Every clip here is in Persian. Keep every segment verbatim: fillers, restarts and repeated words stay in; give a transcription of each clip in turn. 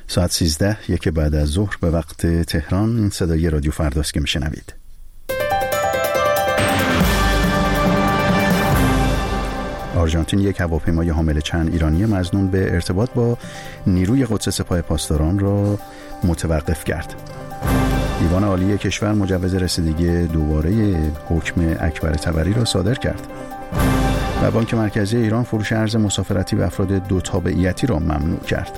ساعت سیزده یک بعد از ظهر به وقت تهران. این صدای رادیو فرداست که میشنوید. آرژانتین یک هواپیمای حامل چند ایرانی مظنون به ارتباط با نیروی قدس سپاه پاسداران را متوقف کرد. دیوان عالی کشور مجوز رسیدگی دوباره حکم اکبر طبری را صادر کرد و بانک مرکزی ایران فروش ارز مسافرتی به افراد دو تابعیتی را ممنوع کرد.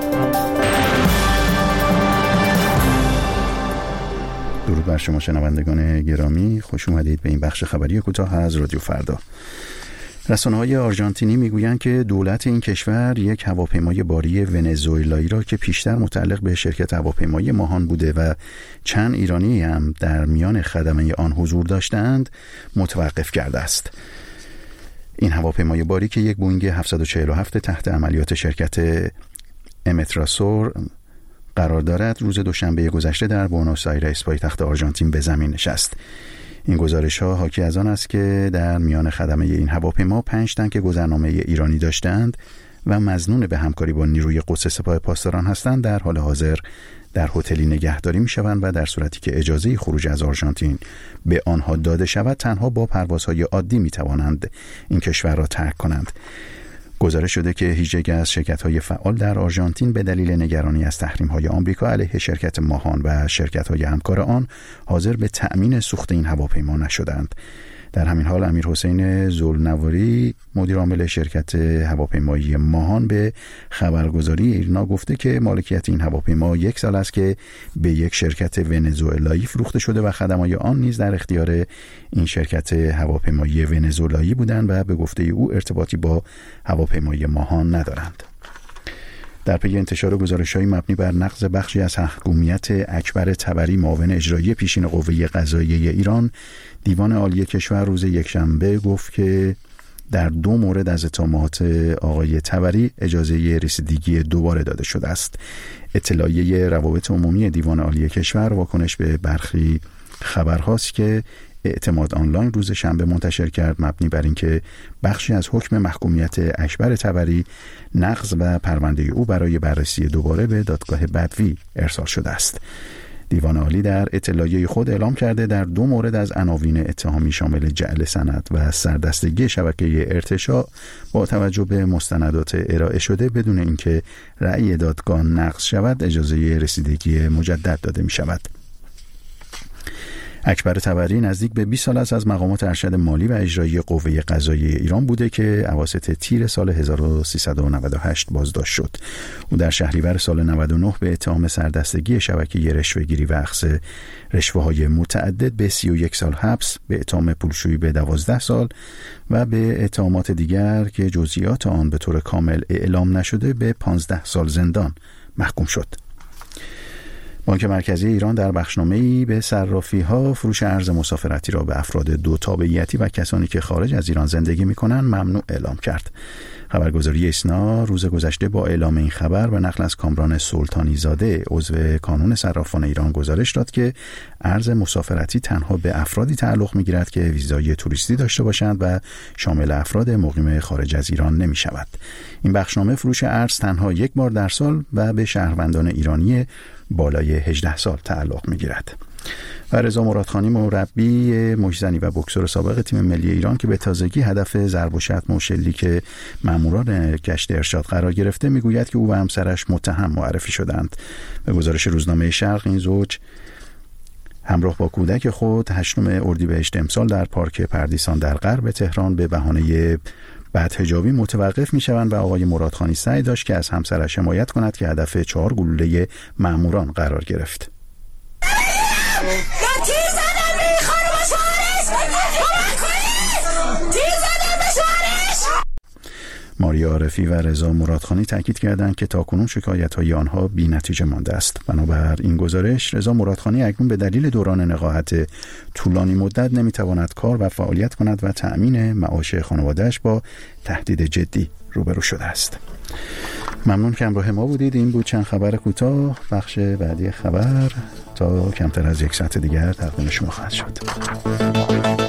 درود بر شما شنوندگان گرامی، خوش اومدید به این بخش خبری کوتاه از رادیو فردا. رسانه‌های آرژانتینی میگویند که دولت این کشور یک هواپیمای باری ونزوئلایی را که پیشتر متعلق به شرکت هواپیمایی ماهان بوده و چند ایرانی هم در میان خدمه آن حضور داشتند متوقف کرده است. این هواپیمای باری که یک بوینگ هفتصد و چهل و هفت تحت عملیات شرکت امتراسور قرار دارد، روز دوشنبه گذشته در بوئنوس آیرس پایتخت آرژانتین به زمین نشست. این گزارش ها حاکی از آن است که در میان خدمه این هواپیما پنج تن که گذرنامه ایرانی داشتند و مظنون به همکاری با نیروی قدس سپاه پاسداران هستند در حال حاضر در هتلی نگهداری می شوند و در صورتی که اجازه خروج از آرژانتین به آنها داده شود تنها با پروازهای عادی می توانند این کشور را ترک کنند. گزارش شده که هیچ از شرکت‌های فعال در آرژانتین به دلیل نگرانی از تحریم‌های آمریکا علیه شرکت ماهان و شرکت‌های همکار آن حاضر به تأمین سوخت این هواپیما نشدند. در همین حال امیر حسین ذوالنواری مدیر عامل شرکت هواپیمایی ماهان به خبرگزاری ایرنا گفته که مالکیت این هواپیما یک سال است که به یک شرکت ونزوئلایی فروخته شده و خدمات آن نیز در اختیار این شرکت هواپیمایی ونزوئلایی بودند و به گفته او ارتباطی با هواپیمای ماهان ندارند. در پی انتشار گزارش‌های مبنی بر نقض بخشی از حکومت اکبر طبری معاون اجرایی پیشین قوه قضاییه ایران، دیوان عالی کشور روز یکشنبه گفت که در دو مورد از اتهامات آقای طبری اجازه رسیدگی دوباره داده شده است. اطلاعیه روابط عمومی دیوان عالی کشور واکنش به برخی خبرهاست که اعتماد آنلاین روز شنبه منتشر کرد، مبنی بر اینکه بخشی از حکم محکومیت اکبر طبری نقض و پرونده او برای بررسی دوباره به دادگاه بدوی ارسال شده است. دیوان عالی در اطلاعیه خود اعلام کرده در دو مورد از عناوین اتهامی شامل جعل سند و سردستگی شبکه ارتشاء با توجه به مستندات ارائه شده بدون اینکه رأی دادگاه نقض شود اجازه رسیدگی مجدد داده می شود. اکبر طبری نزدیک به بیست سال است از مقامات ارشد مالی و اجرایی قوه قضاییه ایران بوده که اواسط تیر سال هزار و سیصد و نود و هشت بازداشت شد. او در شهریور سال نود و نه به اتهام سردستگی شبکه رشوه‌گیری و اخذ رشوه‌های متعدد به سی و یک سال حبس، به اتهام پولشویی به دوازده سال و به اتهامات دیگر که جزئیات آن به طور کامل اعلام نشده به پانزده سال زندان محکوم شد. بانک مرکزی ایران در بخشنامه‌ای به صرافی‌ها فروش ارز مسافرتی را به افراد دو تابعیتی و کسانی که خارج از ایران زندگی می‌کنند ممنوع اعلام کرد. خبرگزاری ایسنا روز گذشته با اعلام این خبر و نقل از کامران سلطانی زاده عضو کانون صرافان ایران گزارش داد که ارز مسافرتی تنها به افرادی تعلق می‌گیرد که ویزای توریستی داشته باشند و شامل افراد مقیم خارج از ایران نمی‌شود. این بخشنامه فروش ارز تنها یک بار در سال و به شهروندان ایرانی بالای هجده سال تعلق می‌گیرد. و رضا مرادخانی مربی مشتزنی و بوکسور سابق تیم ملی ایران که به تازگی هدف ضرب و شتم و شلیک ماموران گشت ارشاد قرار گرفته میگوید که او و همسرش متهم معرفی شدند. به گزارش روزنامه شرق این زوج همراه با کودک خود هشتم اردیبهشت امسال در پارک پردیسان در غرب تهران به بهانه بدحجابی متوقف می شوند و آقای مرادخانی سعی داشت که از همسرش حمایت کند که هدف چهار گلوله ماموران قرار گرفت. ماریا عارفی و رضا مرادخانی تاکید کردند که تاکنون شکایت‌های آنها بی‌نتیجه مانده است. بنابر این گزارش رضا مرادخانی اکنون به دلیل دوران نقاهت طولانی مدت نمی‌تواند کار و فعالیت کند و تأمین معاش خانواده‌اش با تهدید جدی روبرو شده است. ممنون که همراه ما بودید. این بود چند خبر کوتاه. بخش بعدی خبر تا کمتر از یک ساعت دیگر تقدیم شما خواهد شد.